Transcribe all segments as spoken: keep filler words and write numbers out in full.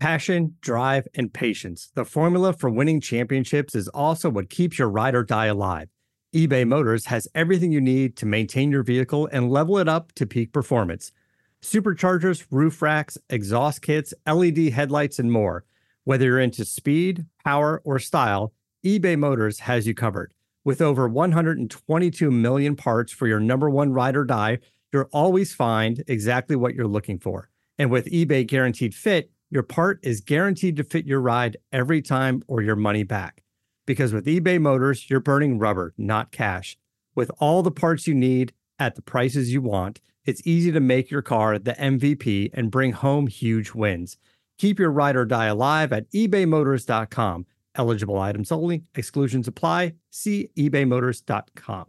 Passion, drive, and patience. The formula for winning championships is also what keeps your ride or die alive. eBay Motors has everything you need to maintain your vehicle and level it up to peak performance. Superchargers, roof racks, exhaust kits, L E D headlights, and more. Whether you're into speed, power, or style, eBay Motors has you covered. With over one hundred twenty-two million parts for your number one ride or die, you'll always find exactly what you're looking for. And with eBay Guaranteed Fit, your part is guaranteed to fit your ride every time or your money back. Because with eBay Motors, you're burning rubber, not cash. With all the parts you need at the prices you want, it's easy to make your car the M V P and bring home huge wins. Keep your ride or die alive at ebay motors dot com. Eligible items only. Exclusions apply. See ebay motors dot com.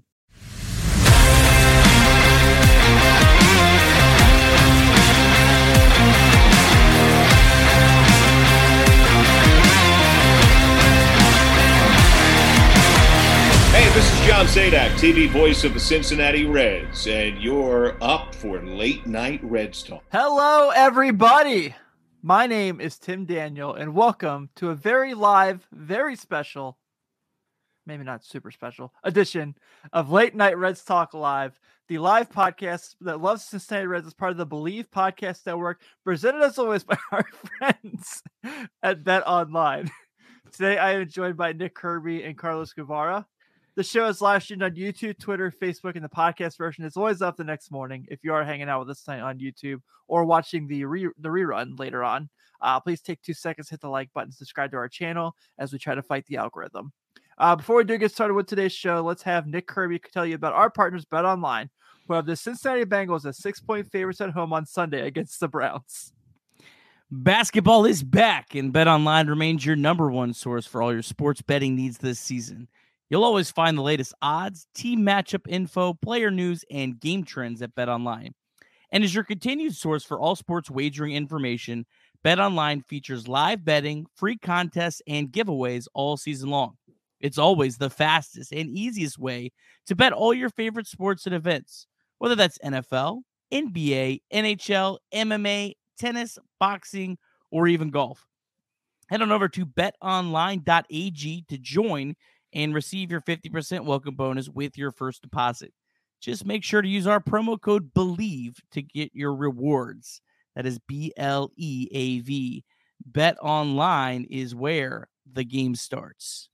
Hey, this is John Sadak, T V voice of the Cincinnati Reds, and you're up for Late Night Reds Talk. Hello, everybody. My name is Tim Daniel, and welcome to a very live, very special, maybe not super special, edition of Late Night Reds Talk Live, the live podcast that loves Cincinnati Reds as part of the Believe Podcast Network, presented as always by our friends at Bet Online. Today, I am joined by Nick Kirby and Carlos Guevara. The show is live streamed on YouTube, Twitter, Facebook, and the podcast version is always up the next morning. If you are hanging out with us tonight on YouTube or watching the re- the rerun later on, uh, please take two seconds, hit the like button, subscribe to our channel as we try to fight the algorithm. Uh, before we do get started with today's show, let's have Nick Kirby tell you about our partners, Bet Online, who have the Cincinnati Bengals as six-point favorites at home on Sunday against the Browns. Basketball is back, and Bet Online remains your number one source for all your sports betting needs this season. You'll always find the latest odds, team matchup info, player news, and game trends at BetOnline. And as your continued source for all sports wagering information, BetOnline features live betting, free contests, and giveaways all season long. It's always the fastest and easiest way to bet all your favorite sports and events, whether that's N F L, N B A, N H L, M M A, tennis, boxing, or even golf. Head on over to bet online dot a g to join and receive your fifty percent welcome bonus with your first deposit. Just make sure to use our promo code BELIEVE to get your rewards. That is B L E A V. Bet Online is where the game starts.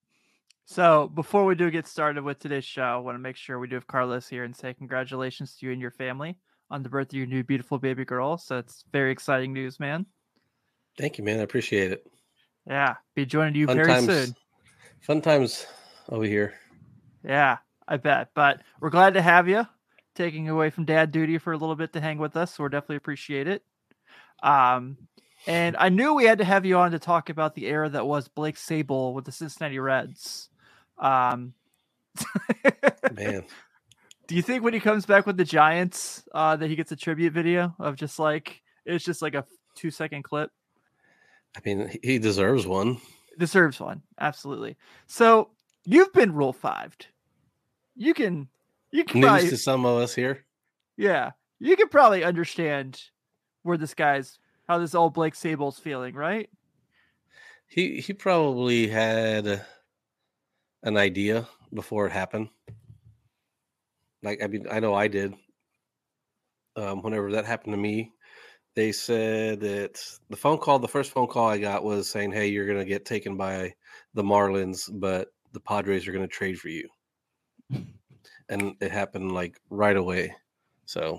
So before we do get started with today's show, I want to make sure we do have Carlos here and say congratulations to you and your family on the birth of your new beautiful baby girl. So it's very exciting news, man. Thank you, man. I appreciate it. Yeah, be joining you Fun very times. soon. Fun times over here. Yeah, I bet. But we're glad to have you taking away from dad duty for a little bit to hang with us. So we're definitely appreciate it. Um, and I knew we had to have you on to talk about the era that was Blake Sabol with the Cincinnati Reds. Um, Man, do you think when he comes back with the Giants, uh, that he gets a tribute video of just like, it's just like a two second clip? I mean, he deserves one. Deserves one. Absolutely. So you've been Rule Fived. You can, you can News probably, to some of us here. yeah, you can probably understand where this guy's, how this old Blake Sabol's feeling, right? He he probably had an idea before it happened. Like, I mean, I know I did. Um, whenever that happened to me, they said that the phone call, the first phone call I got was saying, hey, you're going to get taken by the Marlins, but the Padres are going to trade for you. And it happened like right away. So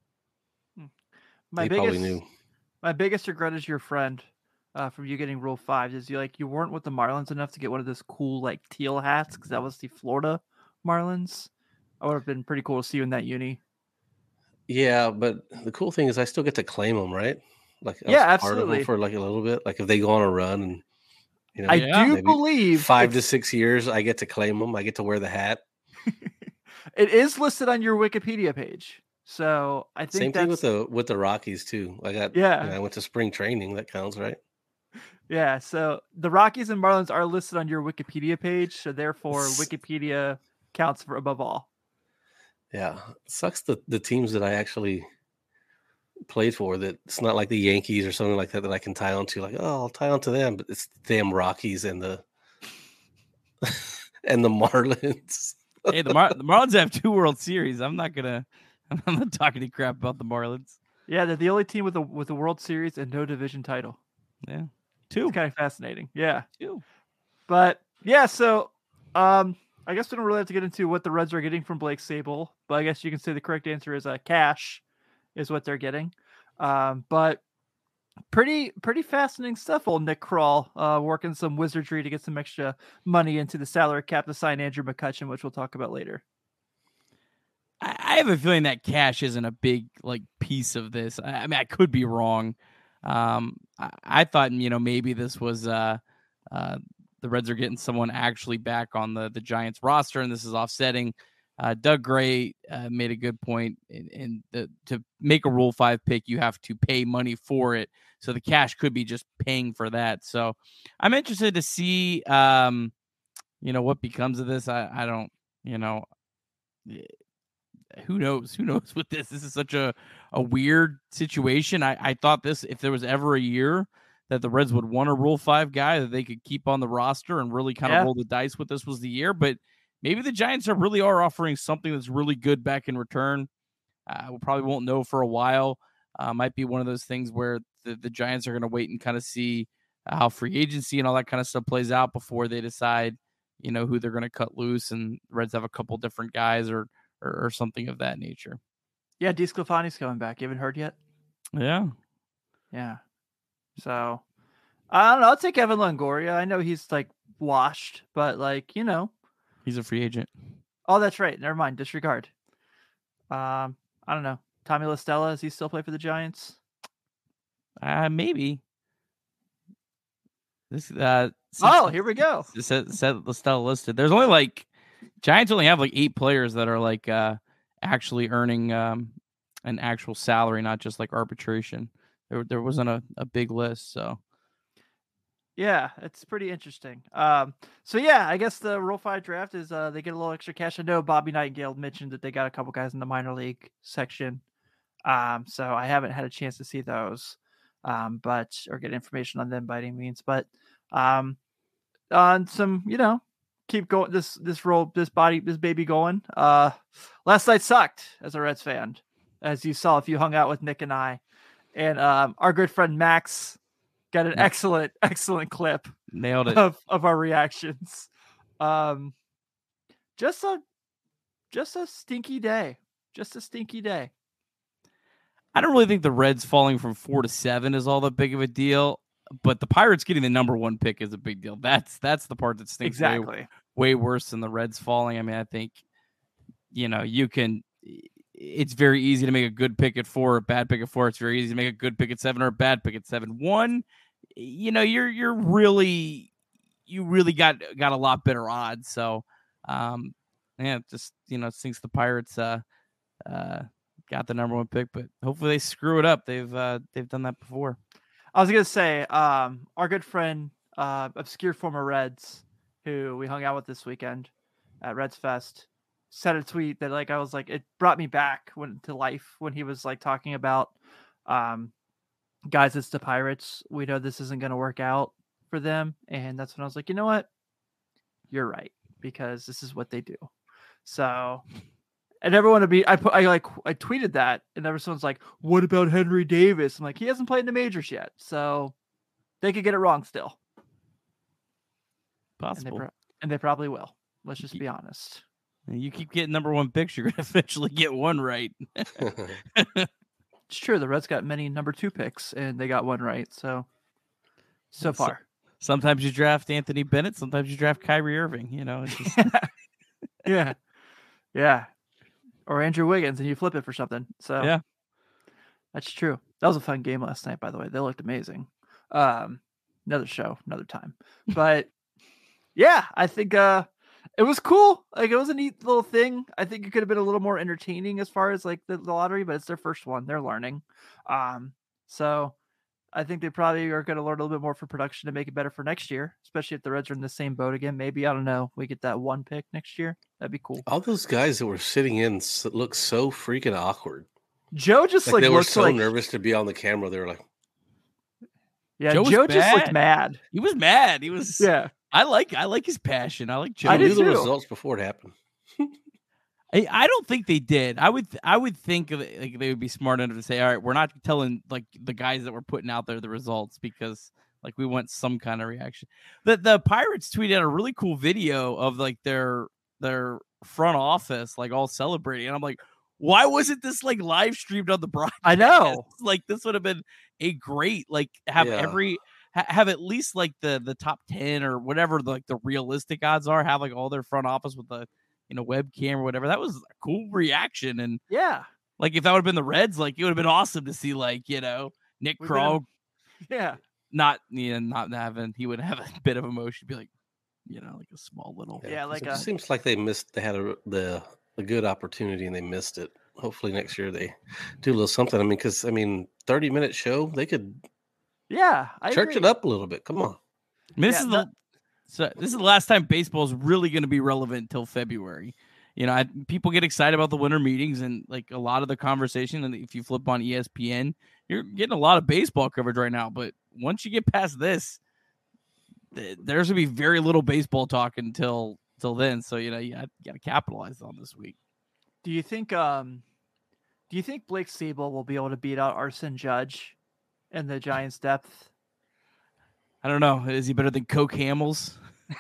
my he biggest, probably knew. My biggest regret is your friend uh, from you getting Rule Five is you like you weren't with the Marlins enough to get one of those cool like teal hats because that was the Florida Marlins. I would have been pretty cool to see you in that uni. Yeah, but the cool thing is I still get to claim them, right? Like, I yeah, was part absolutely. of them for like a little bit. Like if they go on a run and you know, I yeah, do believe five to six years, I get to claim them. I get to wear the hat. It is listed on your Wikipedia page, so I think Same that's... thing with the with the Rockies too. I got yeah. You know, I went to spring training. That counts, right? Yeah. So the Rockies and Marlins are listed on your Wikipedia page, so therefore Wikipedia counts for above all. Yeah, it sucks the the teams that I actually played for that it's not like the Yankees or something like that that I can tie onto. Like, oh, I'll tie onto them, but it's the damn Rockies and the and the Marlins. Hey, the, Mar- the Marlins have two World Series. I'm not gonna. I'm not talking any crap about the Marlins. Yeah, they're the only team with a with a World Series and no division title. Yeah, two. It's kind of fascinating. Yeah, two. But yeah, so um, I guess we don't really have to get into what the Reds are getting from Blake Sabol, but I guess you can say the correct answer is uh, cash is what they're getting. Um, but pretty pretty fascinating stuff. Old Nick Kroll uh, working some wizardry to get some extra money into the salary cap to sign Andrew McCutchen, which we'll talk about later. I, I have a feeling that cash isn't a big like piece of this. I, I mean, I could be wrong. Um, I, I thought you know maybe this was uh, uh, the Reds are getting someone actually back on the the Giants roster, and this is offsetting. Uh, Doug Gray uh, made a good point. In, in the to make a Rule Five pick, you have to pay money for it. So the cash could be just paying for that. So I'm interested to see, um, you know, what becomes of this. I, I don't, you know, who knows? Who knows with this? This is such a, a weird situation. I, I thought this, if there was ever a year that the Reds would want a Rule Five guy that they could keep on the roster and really kind of Yeah. roll the dice with, this was the year. But maybe the Giants are really are offering something that's really good back in return. Uh, we probably won't know for a while. Uh, might be one of those things where the, the Giants are going to wait and kind of see how free agency and all that kind of stuff plays out before they decide, you know, who they're going to cut loose. And the Reds have a couple different guys or, or or something of that nature. Yeah, DeSclafani's coming back. You haven't heard yet? Yeah. Yeah. So I don't know. I'll take Evan Longoria. I know he's like washed, but like, you know. He's a free agent. Oh, that's right. Never mind. Disregard. Um, I don't know. Tommy La Stella, does he still play for the Giants? Uh, maybe. This uh Oh, here we go. Set, set the style listed. There's only like Giants only have like eight players that are like uh actually earning um an actual salary, not just like arbitration. There there wasn't a, a big list, so Yeah, it's pretty interesting. Um, so yeah, I guess the Rule Five draft is uh they get a little extra cash. I know Bobby Nightingale mentioned that they got a couple guys in the minor league section. Um, so I haven't had a chance to see those, um, but or get information on them by any means. But um, on some, you know, keep going this this roll this body this baby going. Uh, last night sucked as a Reds fan, as you saw if you hung out with Nick and I, and um, our good friend Max got an excellent excellent clip nailed it of of our reactions. Um, just a just a stinky day, just a stinky day. I don't really think the Reds falling from four to seven is all that big of a deal, but the Pirates getting the number one pick is a big deal. That's that's the part that stinks Exactly. way, way worse than the Reds falling. I mean, I think, you know, you can, it's very easy to make a good pick at four or a bad pick at four. It's very easy to make a good pick at seven or a bad pick at seven. One, you know, you're you're really, you really got got a lot better odds. So, um, yeah, just, you know, it stinks the Pirates, uh, uh, got the number one pick, but hopefully they screw it up. They've uh, they've done that before. I was gonna say, um, our good friend, uh, obscure former Reds, who we hung out with this weekend at Reds Fest, said a tweet that like I was like it brought me back when to life when he was like talking about, um, guys, it's the Pirates. We know this isn't gonna work out for them, and that's when I was like, you know what, you're right, because this is what they do. So. And everyone would be, I put, I like, I tweeted that, and everyone's like, "What about Henry Davis?" I'm like, he hasn't played in the majors yet, so they could get it wrong still. Possible, and they, pro- and they probably will. Let's just be honest. You keep getting number one picks, you're gonna eventually get one right. It's true. The Reds got many number two picks, and they got one right. So, so far. So, sometimes you draft Anthony Bennett, sometimes you draft Kyrie Irving. You know, it's just... yeah, yeah. Or Andrew Wiggins, and you flip it for something. So yeah, that's true. That was a fun game last night, by the way. They looked amazing. Um, another show, another time. But yeah, I think uh, it was cool. Like it was a neat little thing. I think it could have been a little more entertaining as far as like the, the lottery, but it's their first one. They're learning. Um, so I think they probably are going to learn a little bit more for production to make it better for next year, especially if the Reds are in the same boat again. Maybe, I don't know, we get that one pick next year. That'd be cool. All those guys that were sitting in look so freaking awkward. Joe just Like, like, they were looks so like nervous to be on the camera. They were like, yeah. Joe Joe, was just looked bad. mad. He was mad. He was. Yeah, I like. I like his passion. I like Joe. I I knew did the too. results before it happened. I, I don't think they did. I would I would think of it, like they would be smart enough to say, all right, we're not telling like the guys that we're putting out there the results because like we want some kind of reaction. The the Pirates tweeted out a really cool video of like their their front office like all celebrating, and I'm like, why wasn't this like live streamed on the broadcast? I know. Like this would have been a great like have Yeah. every ha- have at least like the the top ten or whatever the, like the realistic odds are, have like all their front office with the you know webcam or whatever. That was a cool reaction. And Yeah, like if that would have been the Reds, like it would have been awesome to see like you know Nick We've Krall yeah. not you know, not having he would have a bit of emotion, be like you know like a small little Yeah, 'cause like it a- seems like they missed. They had a the a good opportunity and they missed it. Hopefully next year they do a little something. I mean, because I mean, thirty minute show they could Yeah, I church agree. it up a little bit. Come on. I mean, this Yeah, is the that- so this is the last time baseball is really going to be relevant until February. You know, I, people get excited about the winter meetings and like a lot of the conversation. And if you flip on E S P N, you're getting a lot of baseball coverage right now. But once you get past this, th- there's gonna be very little baseball talk until till then. So you know, you got to capitalize on this week. Do you think um do you think Blake Siebel will be able to beat out Arson Judge in the Giants depth? I don't know. Is he better than Coke Hamels?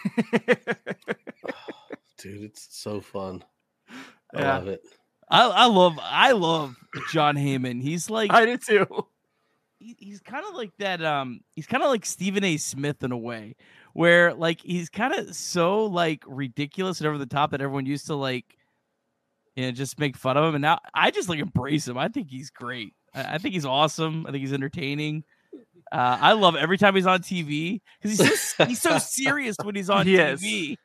Dude, it's so fun. I Yeah. love it. I, I love I love John Heyman. He's like I do too. he- he's kind of like that um he's kind of like Stephen A. Smith in a way where like he's kind of so like ridiculous and over the top that everyone used to like you know just make fun of him, and now I just like embrace him. I think he's great. I, I think he's awesome. I think he's entertaining. Uh, I love every time he's on T V because he's so he's so serious when he's on He T is. V.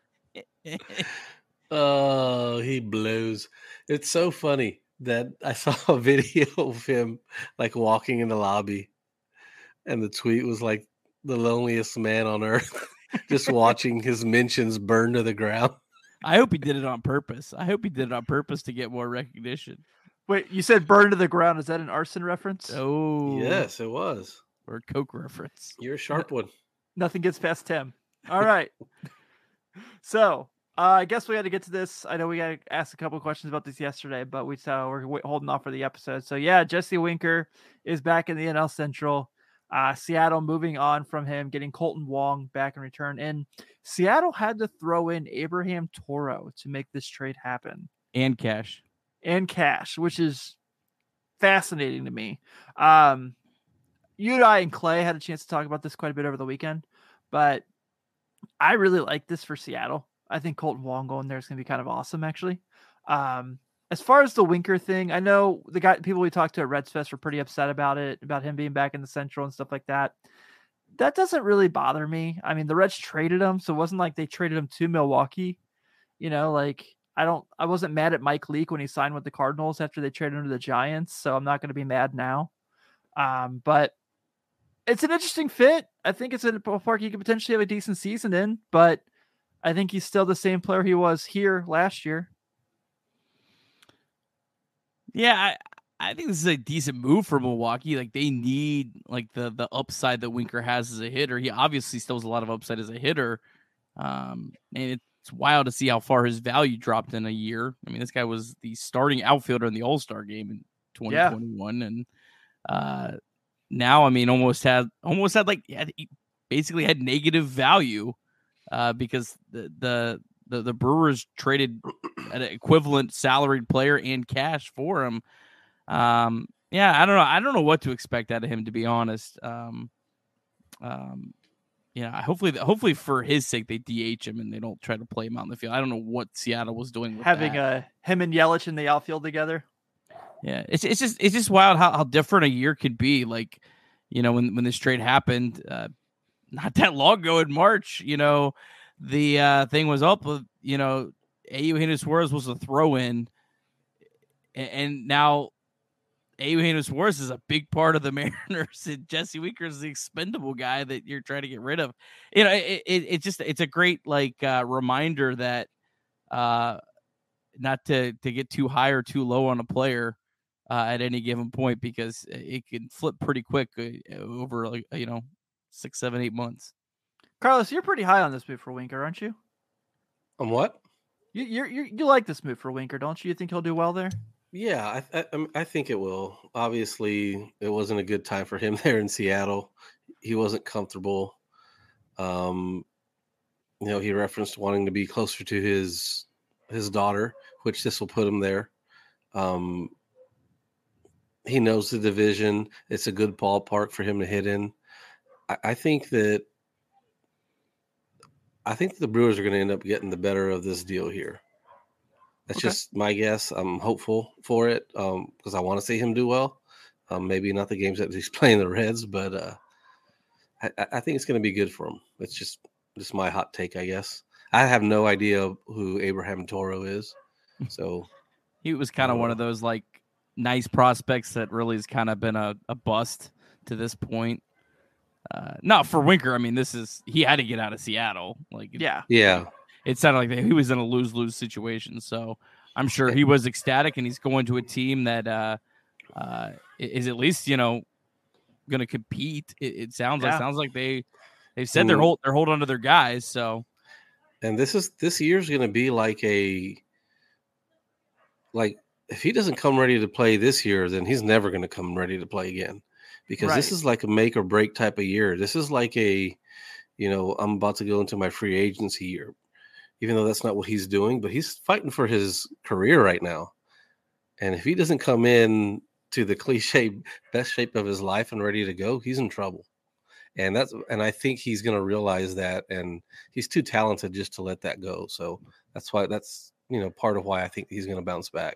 Oh, he blows. It's so funny that I saw a video of him like walking in the lobby, and the tweet was like the loneliest man on earth, just watching his mentions burn to the ground. I hope he did it on purpose. I hope he did it on purpose to get more recognition. Wait, you said burn to the ground. Is that an arson reference? Oh, Yes, it was. or a Coke reference. You're a sharp one. Nothing gets past Tim. All right. So uh, I guess we got to get to this. I know we got to ask a couple of questions about this yesterday, but we uh, we're wait, holding off for the episode. So yeah, Jesse Winker is back in the N L Central. Uh, Seattle moving on from him, getting Colton Wong back in return, and Seattle had to throw in Abraham Toro to make this trade happen, And cash. and cash, which is fascinating to me. Um, you and I and Clay had a chance to talk about this quite a bit over the weekend, but I really like this for Seattle. I think Colton Wong going there is going to be kind of awesome, actually. Um, as far as the Winker thing, I know the guy people we talked to at Reds Fest were pretty upset about it, about him being back in the Central and stuff like that. That doesn't really bother me. I mean, the Reds traded him, so it wasn't like they traded him to Milwaukee. You know, like I don't, I wasn't mad at Mike Leake when he signed with the Cardinals after they traded him to the Giants, so I'm not going to be mad now. Um, but it's an interesting fit. I think it's a ballpark he could potentially have a decent season in, but I think he's still the same player he was here last year. Yeah, I, I think this is a decent move for Milwaukee. Like they need like the the upside that Winker has as a hitter. He obviously still has a lot of upside as a hitter. Um, and it's wild to see how far his value dropped in a year. I mean, this guy was the starting outfielder in the All-Star game in twenty twenty-one, yeah. and uh, now I mean, almost had almost had like had, he basically had negative value uh, because the the the the Brewers traded an equivalent salaried player and cash for him. Um, yeah, I don't know. I don't know what to expect out of him, to be honest. Um, um, yeah, hopefully, hopefully for his sake, they D H him and they don't try to play him out in the field. I don't know what Seattle was doing with Having that. uh, him and Yelich in the outfield together. Yeah, it's it's just it's just wild how, how different a year could be. Like, you know, when when this trade happened, uh, not that long ago in March, you know, the uh, thing was up with, you know, Eugenio Suarez was a throw in, and, and now Eugenio Suarez is a big part of the Mariners, and Jesse Winker is the expendable guy that you're trying to get rid of. You know, it it, it just it's a great like uh, reminder that uh, not to to get too high or too low on a player. uh, at any given point because it can flip pretty quick uh, over like you know six, seven, eight months. Carlos, you're pretty high on this move for Winker, aren't you? On what? You you you you like this move for Winker, don't you? You think he'll do well there? Yeah, I, I I think it will. Obviously, it wasn't a good time for him there in Seattle. He wasn't comfortable. Um, you know, he referenced wanting to be closer to his his daughter, which this will put him there. Um, he knows the division. It's a good ballpark for him to hit in. I, I think that I think the Brewers are going to end up getting the better of this deal here. That's Okay. just my guess. I'm hopeful for it because um, I want to see him do well. Um, maybe not the games that he's playing the Reds, but uh, I, I think it's going to be good for him. It's just just my hot take, I guess. I have no idea who Abraham Toro is, so He was kind of one of those like nice prospects that really has kind of been a, a bust to this point. Uh, not for Winker. I mean, this is he had to get out of Seattle. Like, Yeah. yeah. it sounded like he was in a lose-lose situation. So I'm sure he was ecstatic, and he's going to a team that uh, uh, is at least you know going to compete. It, it sounds Yeah. like sounds like they they've said they're hold they're holding on to their guys. So, and this is this year's going to be like a like if he doesn't come ready to play this year, then he's never going to come ready to play again, because this Right. is like a make or break type of year. This is like a you know I'm about to go into my free agency year. Even though that's not what he's doing, but he's fighting for his career right now. And if he doesn't come in to the cliche best shape of his life and ready to go, he's in trouble. And that's and I think he's going to realize that, and he's too talented just to let that go. So that's why that's you know part of why I think he's going to bounce back.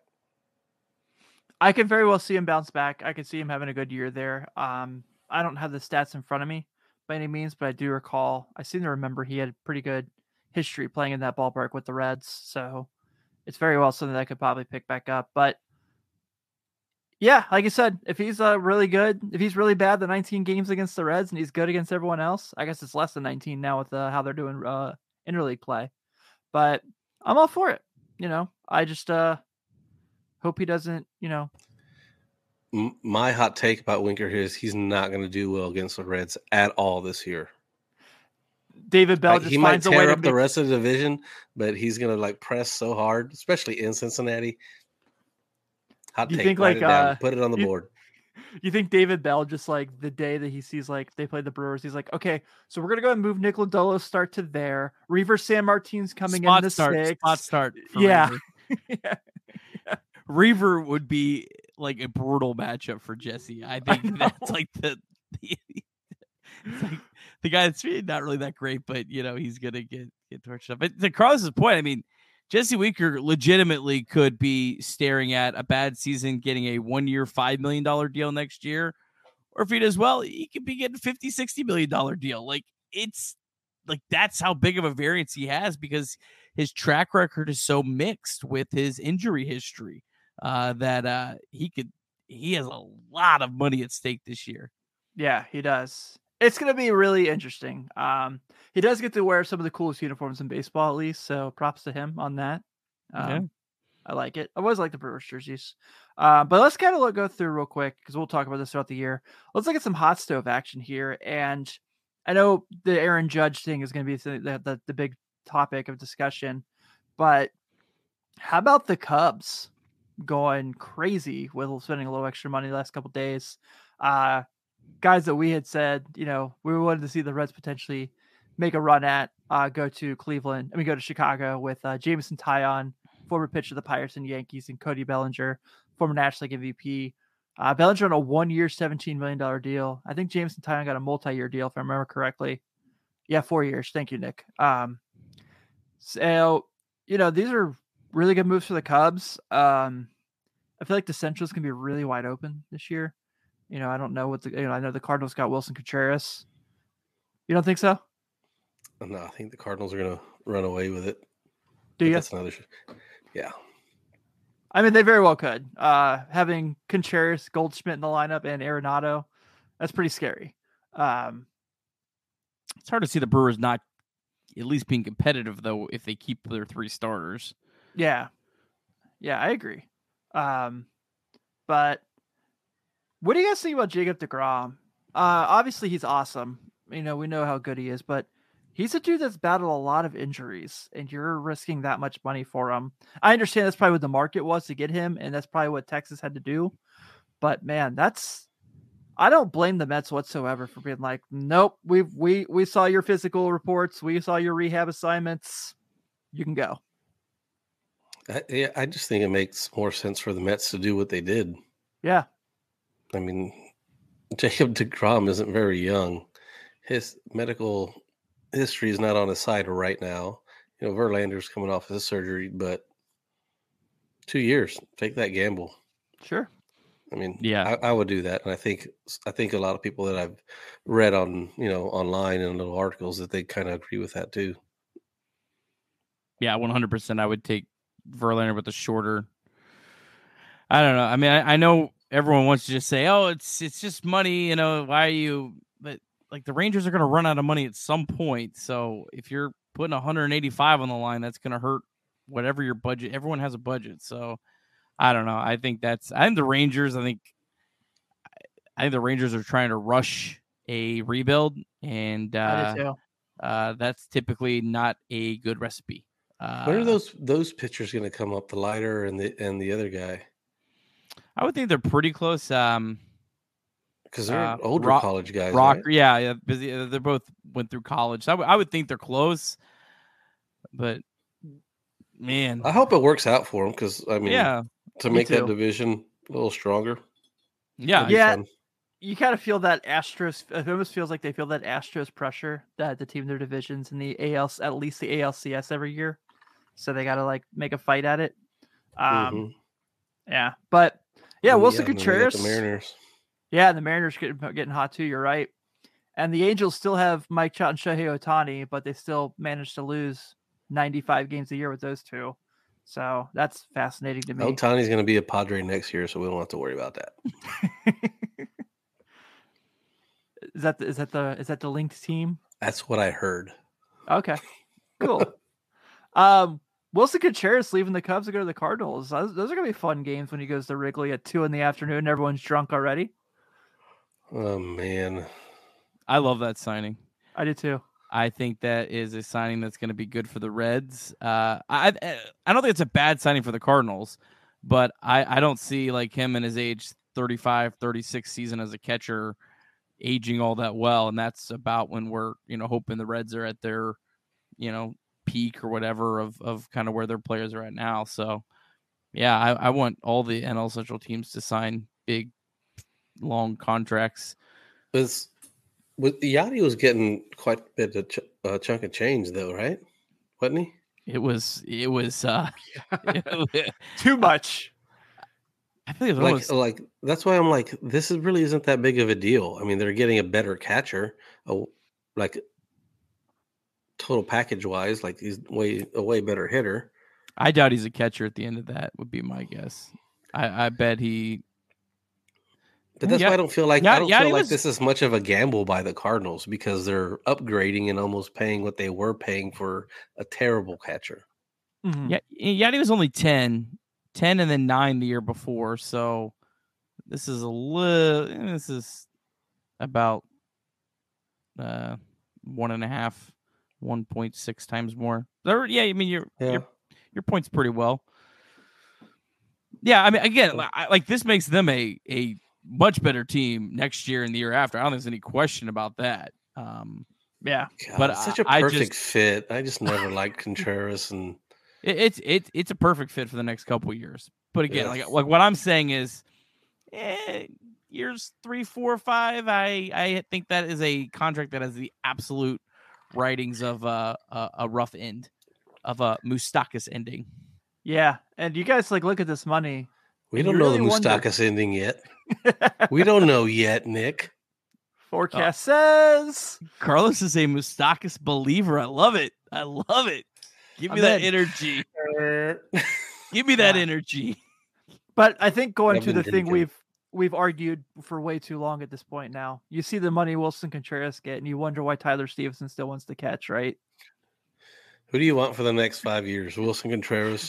I can very well see him bounce back. I can see him having a good year there. Um, I don't have the stats in front of me by any means, but I do recall. I seem to remember he had a pretty good history playing in that ballpark with the Reds, so it's very well something that I could probably pick back up. But yeah, like you said, if he's uh, really good, if he's really bad, the nineteen games against the Reds, and he's good against everyone else, I guess it's less than nineteen now with uh, how they're doing uh, interleague play. But I'm all for it. You know, I just uh, hope he doesn't. You know, M- my hot take about Winker here is he's not going to do well against the Reds at all this year. David Bell Like, just he might finds a way tear to up the make- rest of the division, but he's going to like press so hard, especially in Cincinnati. Hot Do you take, think, write like, it down, uh, put it on the you- board. You think David Bell just like the day that he sees like they play the Brewers, he's like, okay, so we're gonna go and move Nick Lodolo's start to there. Reaver San Martin's coming spot in the start, sixth. spot start. For Yeah. Reaver. yeah. Reaver would be like a brutal matchup for Jesse. I think know. that's like the, the it's like the guy that's really not really that great, but you know he's gonna get get torched up. But to Carlos's point, I mean, Jesse Winker legitimately could be staring at a bad season, getting a one-year, five million dollar deal next year, or if he does well, he could be getting fifty, sixty million dollar deal. Like it's like that's how big of a variance he has because his track record is so mixed with his injury history uh, that uh, he could he has a lot of money at stake this year. Yeah, he does. It's gonna be really interesting. Um, he does get to wear some of the coolest uniforms in baseball, at least. So props to him on that. Um, Yeah. I like it. I always like the Brewers jerseys. Uh, but let's kind of look, go through real quick because we'll talk about this throughout the year. Let's look at some hot stove action here. And I know the Aaron Judge thing is going to be the, the, the big topic of discussion, but how about the Cubs going crazy with spending a little extra money the last couple of days? Uh, guys that we had said, you know, we wanted to see the Reds potentially make a run at, uh, go to Cleveland. I mean, go to Chicago with uh, Jameson Taillon, former pitcher of the Pirates and Yankees, and Cody Bellinger, former National League M V P. Uh, Bellinger on a one-year, seventeen million dollars deal. I think Jameson Taillon got a multi-year deal, if I remember correctly. Yeah, four years. Thank you, Nick. Um, so, you know, these are really good moves for the Cubs. Um, I feel like the Central's going to be really wide open this year. You know, I don't know what the, you know, I know the Cardinals got Wilson Contreras. You don't think so? No, I think the Cardinals are going to run away with it. Do But you? That's another. sh- Yeah. I mean, they very well could. Uh, having Contreras, Goldschmidt in the lineup, and Arenado, that's pretty scary. Um, It's hard to see the Brewers not at least being competitive, though, if they keep their three starters. yeah. Yeah, I agree. Um, But what do you guys think about Jacob deGrom? Uh, obviously, he's awesome. You know, we know how good he is, but he's a dude that's battled a lot of injuries, and you're risking that much money for him. I understand that's probably what the market was to get him, and that's probably what Texas had to do. But man, that's I don't blame the Mets whatsoever for being like, nope, we we we saw your physical reports, we saw your rehab assignments, you can go. I, yeah, I just think it makes more sense for the Mets to do what they did. Yeah, I mean, Jacob deGrom isn't very young. His medical history is not on his side right now. You know, Verlander's coming off his surgery, but two years, take that gamble. sure. I mean, Yeah. I, I would do that, and I think I think a lot of people that I've read on you know online and little articles that they kind of agree with that too. Yeah, one hundred percent. I would take Verlander with the shorter. I don't know. I mean, I, I know everyone wants to just say, "Oh, it's it's just money." You know, why are you? But like the Rangers are going to run out of money at some point. So if you're putting one hundred eighty-five on the line, that's going to hurt whatever your budget. Everyone has a budget, so I don't know. I think that's. I think the Rangers. I think. I think the Rangers are trying to rush a rebuild, and I uh, did too. uh, that's typically not a good recipe. Uh, When are those those pitchers going to come up? The Leiter and the and the other guy, I would think they're pretty close. Um, because they're Uh, older Rock- college guys. Rock, right? yeah, yeah, busy. uh, They both went through college. So I, w- I would think they're close, but man, I hope it works out for them because I mean, yeah, to me make that too. division a little stronger. yeah, That'd be Yeah. fun. You kind of feel that Astros. It almost feels like they feel that Astros pressure that the team their divisions in the A L, at least the A L C S every year, so they got to like make a fight at it. Um, Mhm. yeah, but yeah, And Wilson and then they got Contreras. the Mariners. Yeah, the Mariners getting getting hot too. You're right, and the Angels still have Mike Trout and Shohei Ohtani, but they still managed to lose ninety-five games a year with those two. So that's fascinating to me. Otani's going to be a Padre next year, so we don't have to worry about that. Is that the, is that the is that the linked team? That's what I heard. Okay, cool. um, Wilson Contreras leaving the Cubs to go to the Cardinals. Those, those are gonna be fun games when he goes to Wrigley at two in the afternoon. And everyone's drunk already. Oh man, I love that signing. I do too. I think that is a signing that's going to be good for the Reds. Uh, I I don't think it's a bad signing for the Cardinals, but I, I don't see like him in his age thirty-five, thirty-six season as a catcher aging all that well, and that's about when we're you know hoping the Reds are at their you know peak or whatever of of kind of where their players are at now. So yeah, I, I want all the N L Central teams to sign big, long contracts. was with Yachty was getting quite a bit of ch- uh, chunk of change though, right? Wasn't he? It was it was uh, Too much. I think it was Like, almost like that's why I'm like, this is really isn't that big of a deal. I mean, they're getting a better catcher, a, like total package wise, like he's way a way better hitter. I doubt he's a catcher at the end of that, would be my guess. I, I bet he. But that's Yeah. why I don't feel like Yeah, I don't yeah, feel he like was- this is much of a gamble by the Cardinals because they're upgrading and almost paying what they were paying for a terrible catcher. Mhm. Yeah, yeah, he was only ten, ten and then nine the year before. So this is a little. This is about uh, one and a half, one point six times more. There, yeah, I mean your Yeah. your your point's pretty well. Yeah, I mean again, li- I- like this makes them a a much better team next year and the year after. I don't think there's any question about that. Um, Yeah. God, But it's such I- a I perfect just- fit. I just never liked Contreras, and it, it's it's it's a perfect fit for the next couple of years. But again, Yeah. like like what I'm saying is, eh, years three, four, five. I I think that is a contract that has the absolute writings of uh, a a rough end, of a Moustakas ending. Yeah. And you guys like look at this money. we And don't you know really the wonder- Moustakas ending yet. We don't know yet, Nick. Forecast says Carlos is a Moustakas believer. I love it. I love it. Give me I'm that in. energy. Give me that Yeah. energy. But I think going I've to been the thing thinking. we've we've argued for way too long at this point now. You see the money Wilson Contreras get, and you wonder why Tyler Stevenson still wants to catch, right? Who do you want for the next five years? Wilson Contreras,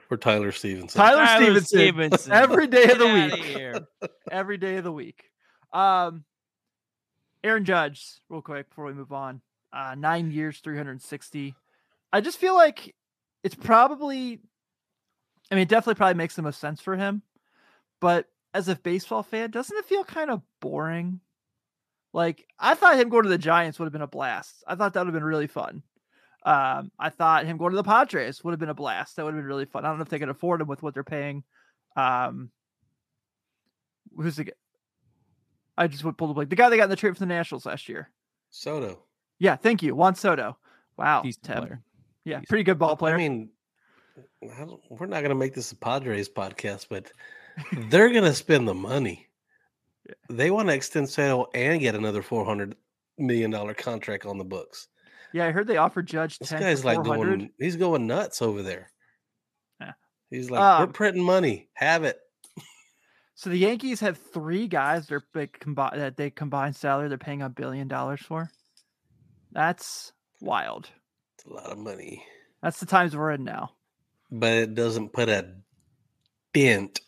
Or Tyler Stevenson. Tyler, Tyler Stevenson. Stevenson. Every day of Get the outta week. here. Every day of the week. Um, Aaron Judge, real quick before we move on. Uh, nine years, three hundred sixty. I just feel like it's probably, I mean, it definitely probably makes the most sense for him. But as a baseball fan, doesn't it feel kind of boring? Like, I thought him going to the Giants would have been a blast. I thought that would have been really fun. Um, I thought him going to the Padres would have been a blast. That would have been really fun. I don't know if they could afford him with what they're paying. Um, who's the guy? I just pulled up like the guy they got in the trade for the Nationals last year. Soto. Yeah, thank you, Juan Soto. Wow, Decent Tim. player. Yeah, Decent. pretty good ball player. I mean, I don't, we're not going to make this a Padres podcast, but they're going to spend the money. Yeah. They want to extend Soto and get another four hundred million dollars contract on the books. Yeah, I heard they offered Judge This ten guy's for like four hundred. going, he's going nuts over there. Yeah. He's like, Um, we're printing money. Have it. So the Yankees have three guys they're big combi- that they combined salary they're paying a billion dollars for. That's wild. It's a lot of money. That's the times we're in now. But it doesn't put a dent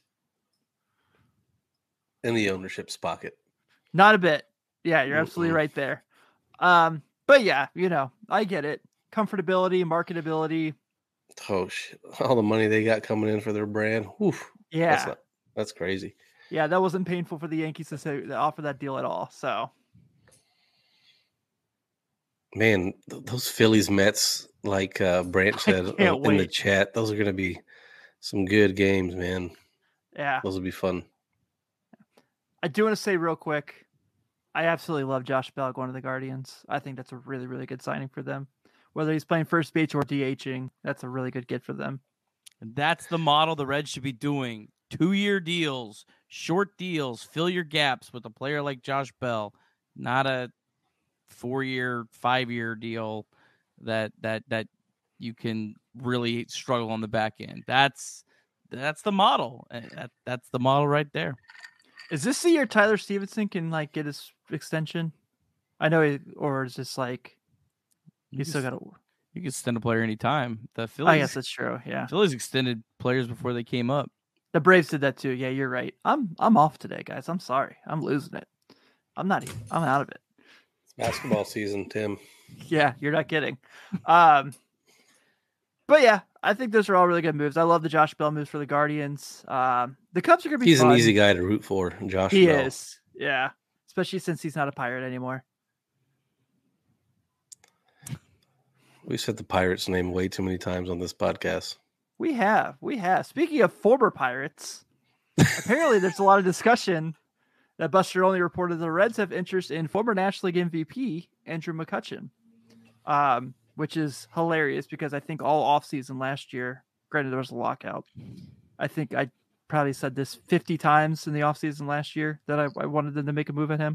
in the ownership's pocket. Not a bit. Yeah, you're absolutely Mm-mm. right there. Um, but yeah, you know, I get it. Comfortability, marketability. Oh shit! All the money they got coming in for their brand. Oof. Yeah. That's, not, that's crazy. Yeah, that wasn't painful for the Yankees to say to offer that deal at all. So Man, th- those Phillies Mets, like uh, Branch said uh, can't in the wait. chat, those are going to be some good games, man. yeah. Those will be fun. I do want to say real quick, I absolutely love Josh Bell going to the Guardians. I think that's a really, really good signing for them. Whether he's playing first base or DHing, that's a really good get for them. And that's the model the Reds should be doing. Two-year deals, short deals, fill your gaps with a player like Josh Bell, not a four-year, five-year deal that that that you can really struggle on the back end. That's that's the model. That, that's the model right there. Is this the year Tyler Stevenson can like get his extension? I know, he, or is this like You he's still can- got to? You can extend a player anytime. The Phillies, I guess that's true. Yeah, Phillies extended players before they came up. the Braves did that too. Yeah, you're right. I'm I'm off today, guys. I'm sorry. I'm losing it. I'm not even. I'm out of it. It's basketball season, Tim. Yeah, you're not kidding. Um, but yeah, I think those are all really good moves. I love the Josh Bell moves for the Guardians. Um, the Cubs are gonna be. He's fun. an easy guy to root for, Josh He Bell. is. Yeah, especially since he's not a Pirate anymore. We said the Pirates' name way too many times on this podcast. We have, we have. Speaking of former Pirates, apparently there's a lot of discussion that Buster Olney reported the Reds have interest in former National League M V P Andrew McCutchen, um, which is hilarious because I think all offseason last year, granted there was a lockout, I think I probably said this fifty times in the offseason last year that I, I wanted them to make a move at him.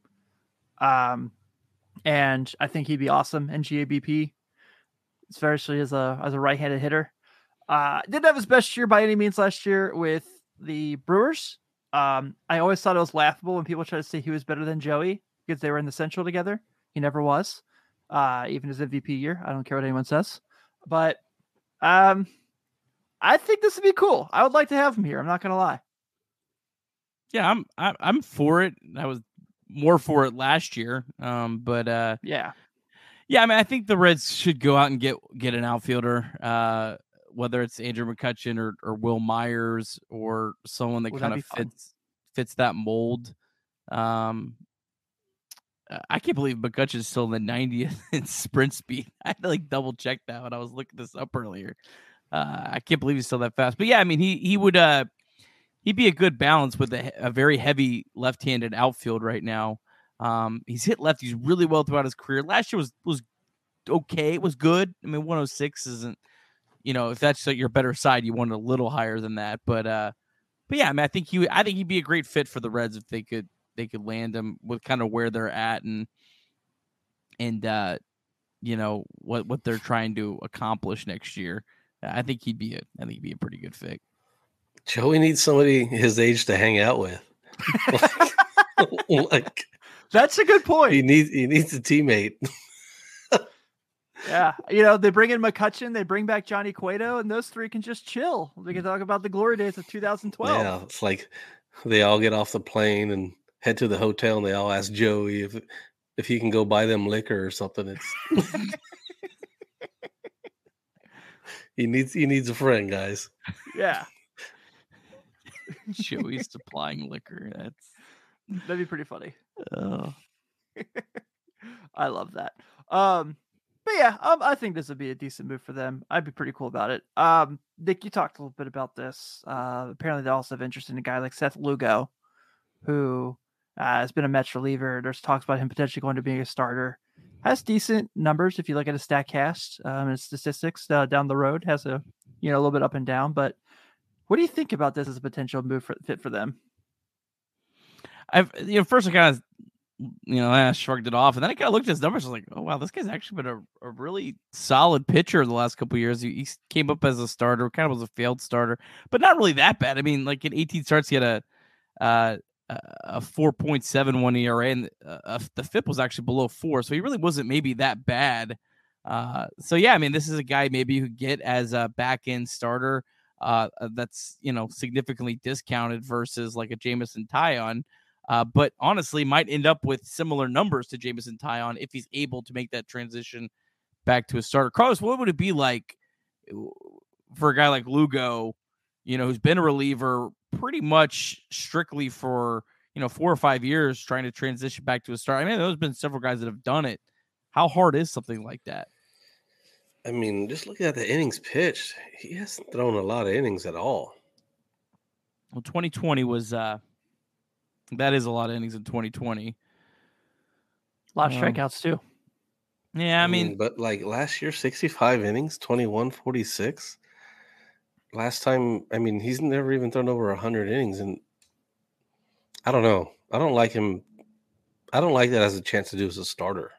Um, and I think he'd be awesome in G A B P, especially as a as a right-handed hitter. Uh, didn't have his best year by any means last year with the Brewers. Um, I always thought it was laughable when people try to say he was better than Joey because they were in the Central together. He never was, uh, even his M V P year. I don't care what anyone says, but um, I think this would be cool. I would like to have him here. I'm not gonna lie. Yeah, I'm I'm I'm for it. I was more for it last year. Um, but uh, Yeah, yeah, I mean, I think the Reds should go out and get get an outfielder. Uh, whether it's Andrew McCutchen or, or Will Myers or someone that Would kind that of be fun? fits fits that mold. Um, I can't believe McCutchen's still in the ninetieth in sprint speed. I had to like double check that when I was looking this up earlier. Uh, I can't believe he's still that fast. But yeah, I mean, he he would uh he'd be a good balance with a, a very heavy left-handed outfield right now. Um, he's hit lefties really well throughout his career. Last year was was okay. It was good. I mean, one oh six isn't. You know, if that's your better side, you want it a little higher than that. But, uh, but yeah, I mean, I think he, I think he'd be a great fit for the Reds if they could, they could land him with kind of where they're at and, and, uh, you know, what, what they're trying to accomplish next year. I think he'd be a, I think he'd be a pretty good fit. Joey needs somebody his age to hang out with. like, that's a good point. he needs he needs a teammate. Yeah, you know, they bring in McCutchen, they bring back Johnny Cueto, and those three can just chill. We can talk about the glory days of two thousand twelve. Yeah, it's like they all get off the plane and head to the hotel, and they all ask Joey if if he can go buy them liquor or something. It's he needs he needs a friend, guys. Yeah, Joey's supplying liquor. That's that'd be pretty funny. oh. I love that. Um, but yeah, um, I think this would be a decent move for them. I'd be pretty cool about it. Um, Nick, you talked a little bit about this. Uh, apparently they also have interest in a guy like Seth Lugo, who uh, has been a Mets reliever. There's talks about him potentially going to being a starter. Has decent numbers if you look at his StatCast um, and his statistics uh, down the road. Has a you know a little bit up and down. But what do you think about this as a potential move for fit for them? I've you know first I kind of you know I shrugged it off, and then I kind of looked at his numbers. I was like, oh wow, this guy's actually been a, a really solid pitcher the last couple of years. He, he came up as a starter, kind of was a failed starter, but not really that bad. I mean, like in eighteen starts, he had a uh, a four point seven one E R A, and uh, the F I P was actually below four, so he really wasn't maybe that bad. Uh, so yeah, I mean, this is a guy maybe you could get as a back end starter. Uh, that's you know significantly discounted versus like a Jameson Taillon. Uh, but honestly, might end up with similar numbers to Jameson Taillon if he's able to make that transition back to a starter. Carlos, what would it be like for a guy like Lugo, you know, who's been a reliever pretty much strictly for, you know, four or five years trying to transition back to a starter? I mean, there's been several guys that have done it. How hard is something like that? I mean, just looking at the innings pitched, he hasn't thrown a lot of innings at all. Well, twenty twenty was uh, that is a lot of innings in twenty twenty. A lot of Um, strikeouts too. Yeah, I mean, but like last year, sixty-five innings, twenty-one forty-six. Last time, I mean, he's never even thrown over one hundred innings, and I don't know. I don't like him. I don't like that as a chance to do as a starter.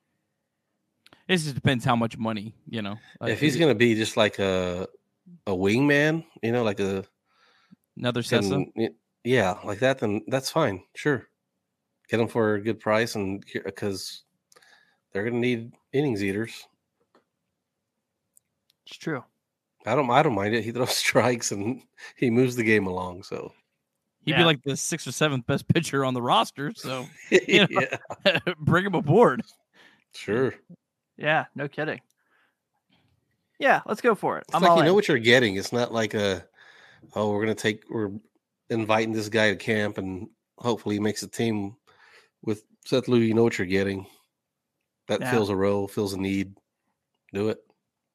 it just depends how much money, you know. Like, If he's going to be just like a a wingman, you know, like a another Cessa. can- yeah, like that, then that's fine. Sure, get him for a good price, and because they're going to need innings eaters. It's true. I don't. I don't mind it. He throws strikes and he moves the game along. So He'd be Yeah. like the sixth or seventh best pitcher on the roster, so You know, yeah, bring him aboard. sure. Yeah, no kidding. Yeah, let's go for it. It's I'm like all you know in. what you're getting. It's not like a, oh, we're gonna take, we're inviting this guy to camp and hopefully he makes a team with Seth Lugo. You know what you're getting. That Yeah. fills a role, fills a need. Do it.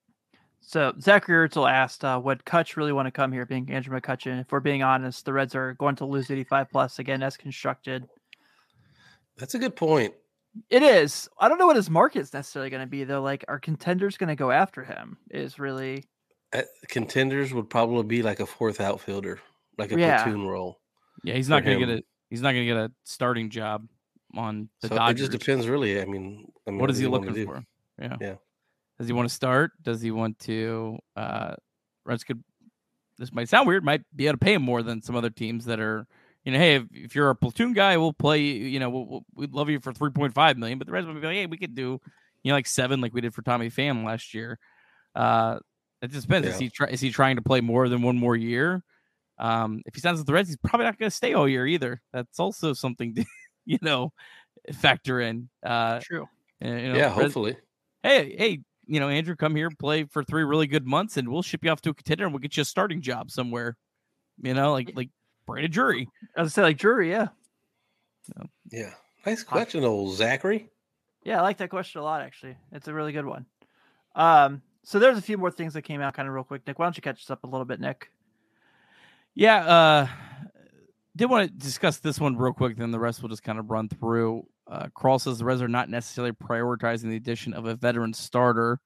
So Zachary Ertzel asked, uh, would Kutch really want to come here, being Andrew McCutchen? If we're being honest, the Reds are going to lose eighty-five plus again as constructed. That's a good point. It is. I don't know what his market's necessarily going to be, though. Like, are contenders going to go after him? Is really Uh, Contenders would probably be like a fourth outfielder, like a Yeah. platoon role. Yeah, he's not For going to get him. a he's not going to get a starting job on the So it Dodgers. just depends, really. I mean, I mean What is he wanna looking do? for? Yeah. Yeah. Does he want to start? Does he want to? Uh, Reds could. This might sound weird. Might be able to pay him more than some other teams that are. You know, hey, if, if you're a platoon guy, we'll play. You know, we'll, we'll, we'd love you for three point five million. But the Reds would be like, hey, we could do, you know, like seven, like we did for Tommy Pham last year. Uh, it just depends. Is Yeah. he try, is he trying to play more than one more year? Um, if he signs with the Reds, he's probably not going to stay all year either. That's also something to, you know, factor in. Uh, true. you know, Yeah, Reds- hopefully. hey, hey, you know, Andrew, come here, play for three really good months, and we'll ship you off to a contender, and we'll get you a starting job somewhere. You know, like like Brandon Drury. I was say like Drury, yeah, Yeah. Nice question, old Zachary. yeah. I like that question a lot. Actually, it's a really good one. Um, so there's a few more things that came out kind of real quick. Nick, why don't you catch us up a little bit, Nick? Yeah, uh, did want to discuss this one real quick, then the rest we'll just kind of run through. Uh, Krall says the Reds are not necessarily prioritizing the addition of a veteran starter.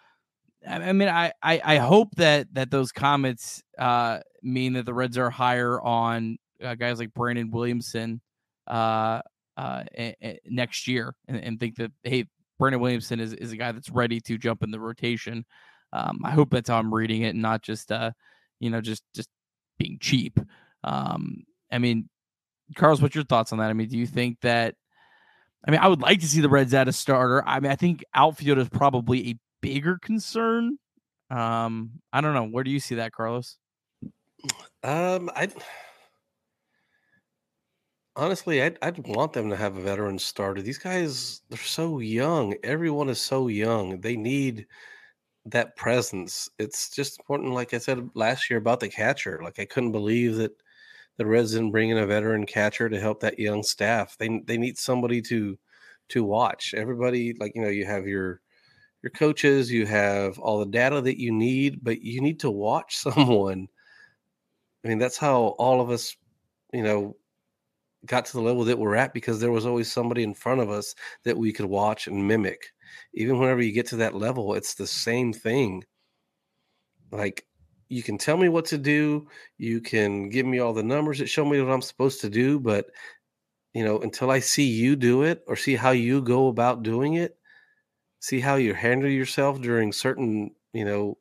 I, I mean, I, I I hope that that those comments uh, mean that the Reds are higher on uh, guys like Brandon Williamson uh, uh, a, a- next year, and, and think that hey, Brandon Williamson is, is a guy that's ready to jump in the rotation. Um, I hope that's how I'm reading it, and not just uh, you know, just just being cheap. Um, I mean, Carlos, what's your thoughts on that? I mean, do you think that? I mean, I would like to see the Reds add a starter. I mean, I think outfield is probably a bigger concern. Um, I don't know. Where do you see that, Carlos? Um, I honestly, I'd, I'd want them to have a veteran starter. These guys, they're so young. Everyone is so young. They need that presence. It's just important, like I said last year about the catcher. Like I couldn't believe that the Reds didn't bring in a veteran catcher to help that young staff. They they need somebody to to watch. Everybody, like, you know, you have your your coaches, you have all the data that you need, but you need to watch someone. I mean, that's how all of us, you know, got to the level that we're at, because there was always somebody in front of us that we could watch and mimic. Even whenever you get to that level, it's the same thing. Like, you can tell me what to do, you can give me all the numbers that show me what I'm supposed to do, but, you know, until I see you do it or see how you go about doing it, see how you handle yourself during certain, you know,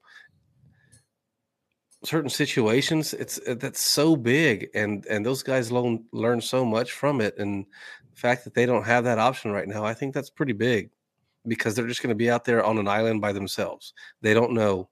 certain situations, it's that's so big, and and those guys learn learn so much from it. And the fact that they don't have that option right now, I think that's pretty big, because they're just going to be out there on an island by themselves. They don't know.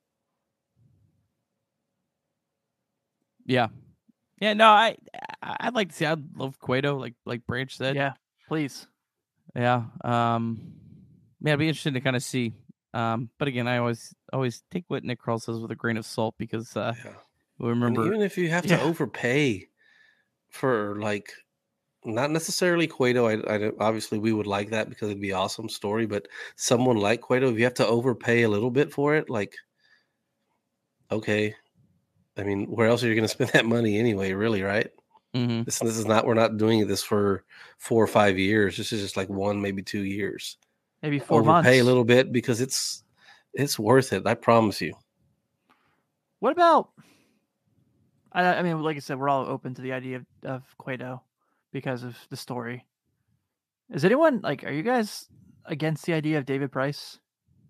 Yeah, yeah. No, I I'd like to see. I'd love Cueto, like like Branch said. Yeah, please. Yeah. Um. Yeah, it'd be interesting to kind of see. Um. But again, I always always take what Nick Krall says with a grain of salt, because uh, Yeah. we remember, And even if you have Yeah. to overpay for, like, not necessarily Cueto, I, I don't- obviously we would like that because it'd be an awesome story, but someone like Cueto, if you have to overpay a little bit for it, like, okay, I mean, where else are you going to spend that money anyway? Really, right? Mhm. This this is not. We're not doing this for four or five years. This is just like one, maybe two years. Maybe four Overpay months. a little bit because it's it's worth it. I promise you. What about? I, I mean, like I said, we're all open to the idea of, of Cueto because of the story. Is anyone like? Are you guys against the idea of David Price?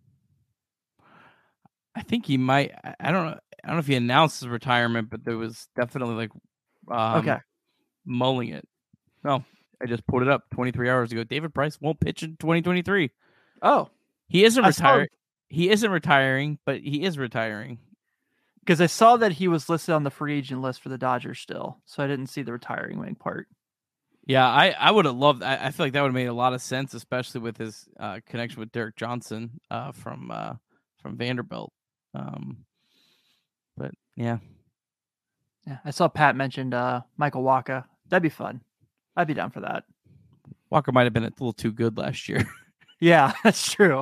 I think he might. I I don't know. I don't know if he announced his retirement, but there was definitely like um, Okay. mulling it. No, I just pulled it up twenty-three hours ago. David Price won't pitch in twenty twenty-three. Oh, He isn't I saw- retiring. He isn't retiring, but he is retiring. because I saw that he was listed on the free agent list for the Dodgers still, so I didn't see the retiring wing part. Yeah, I, I would have loved. I, I feel like that would have made a lot of sense, especially with his uh, connection with Derek Johnson uh, from uh, from Vanderbilt. Um, but yeah, Yeah, I saw Pat mentioned uh, Michael Wacha. That'd be fun. I'd be down for that. Walker might have been a little too good last year. Yeah, that's true.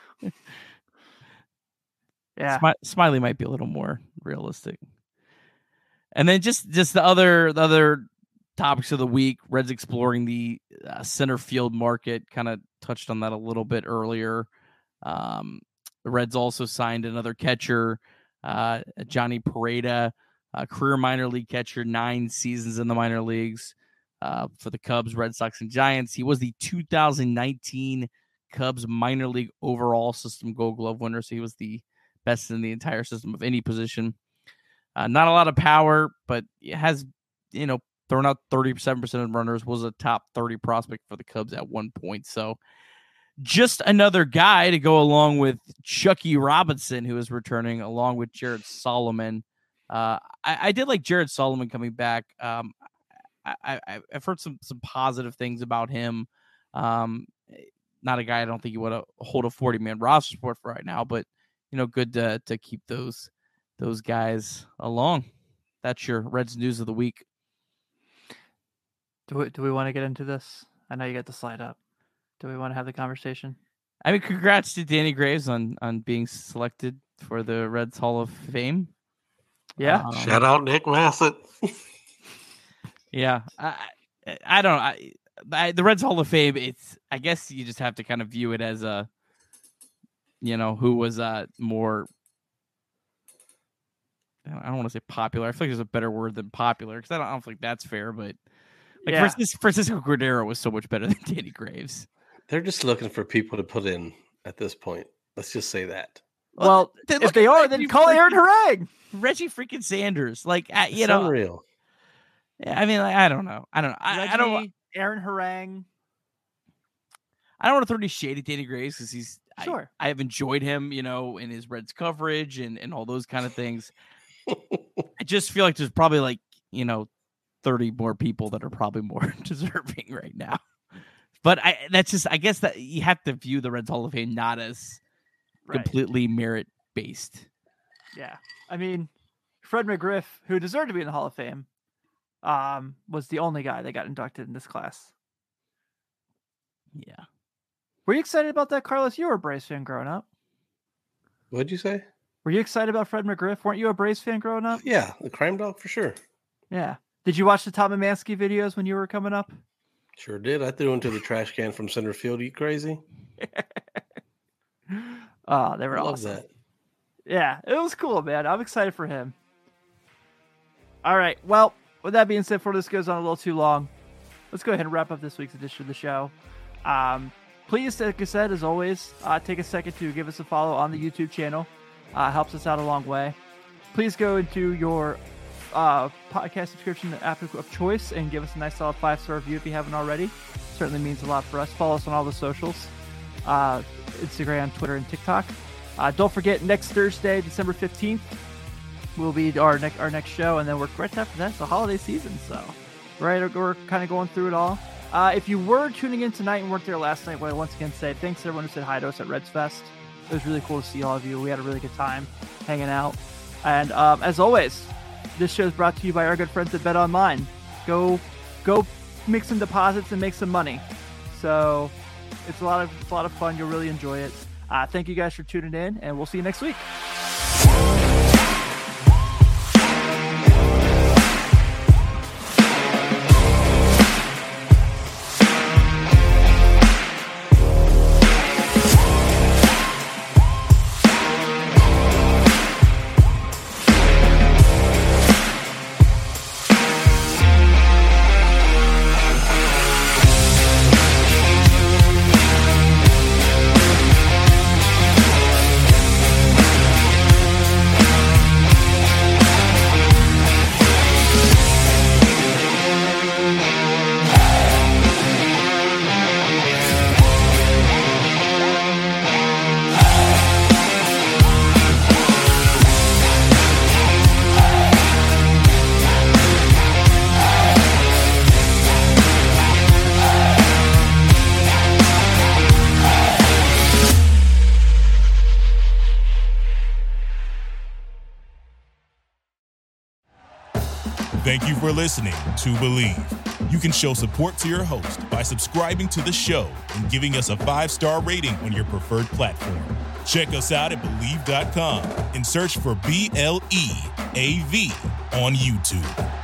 Yeah. Smi- Smiley might be a little more realistic. And then just just the other the other topics of the week, Reds exploring the uh, center field market. Kind of touched on that a little bit earlier. Um, the Reds also signed another catcher, uh, Johnny Pareda, a career minor league catcher, nine seasons in the minor leagues uh, for the Cubs, Red Sox, and Giants. He was the two thousand nineteen Cubs minor league overall system Gold Glove winner, so he was the best in the entire system of any position. Uh, not a lot of power, but it has, you know, thrown out thirty-seven percent of runners, was a top thirty prospect for the Cubs at one point. So just another guy to go along with Chucky Robinson, who is returning, along with Jared Solomon. Uh, I, I did like Jared Solomon coming back. Um, I, I, I've heard some some positive things about him. Um, not a guy I don't think you want to hold a forty-man roster sport for right now, but you know, good to to keep those those guys along. That's your Reds news of the week. Do we, do we want to get into this? I know you got the slide up. Do we want to have the conversation? I mean, congrats to Danny Graves on on being selected for the Reds Hall of Fame. Yeah. Um, Shout out Nick Massett. Yeah, I I, I don't know. I, I, the Reds Hall of Fame. It's I guess you just have to kind of view it as a, you know, who was uh more. I don't want to say popular. I feel like there's a better word than popular, because I don't, I don't think that's fair. But like Yeah. Francisco, Francisco Cordero was so much better than Danny Graves. They're just looking for people to put in at this point. Let's just say that. Well, then if look they at are, Reggie then call Aaron freaking- Harang. Reggie freaking Sanders, like uh, you It's know, unreal. I mean, like, I don't know, I don't know, I, I don't, Reggie, Aaron Harang. I don't want to throw any shade at Danny Graves because he's Sure. I, I have enjoyed him, you know, in his Reds coverage and, and all those kind of things. I just feel like there's probably like, you know, thirty more people that are probably more deserving right now. But I that's just, I guess that you have to view the Reds Hall of Fame not as Right. completely merit based. Yeah. I mean, Fred McGriff, who deserved to be in the Hall of Fame, um, was the only guy that got inducted in this class. Yeah. Were you excited about that, Carlos? You were a Braves fan growing up. What'd you say? Were you excited about Fred McGriff? Weren't you a Braves fan growing up? Yeah, the crime dog for sure. Yeah. Did you watch the Tom Emanski videos when you were coming up? Sure did. I threw into the trash can from center field. You crazy? Oh, they were I love awesome. that. Yeah, it was cool, man. I'm excited for him. All right. Well, with that being said, before this goes on a little too long, let's go ahead and wrap up this week's edition of the show. Um, please, like I said, as always, uh, take a second to give us a follow on the YouTube channel. Uh, helps us out a long way. Please go into your uh, podcast subscription app of choice and give us a nice solid five-star review if you haven't already. Certainly means a lot for us. Follow us on all the socials, uh, Instagram, Twitter, and TikTok. Uh, don't forget, next Thursday, December fifteenth, will be our, ne- our next show, and then we're right after that. It's the holiday season, so right, we're kind of going through it all. Uh, if you were tuning in tonight and weren't there last night, well, I once again say thanks to everyone who said hi to us at Reds Fest. It was really cool to see all of you. We had a really good time hanging out. And um, as always, this show is brought to you by our good friends at Bet Online. Go, go, make some deposits and make some money. So it's a lot of it's a lot of fun. You'll really enjoy it. Uh, thank you guys for tuning in, and we'll see you next week. Thank you for listening to Believe. You can show support to your host by subscribing to the show and giving us a five-star rating on your preferred platform. Check us out at Believe dot com and search for B L E A V on YouTube.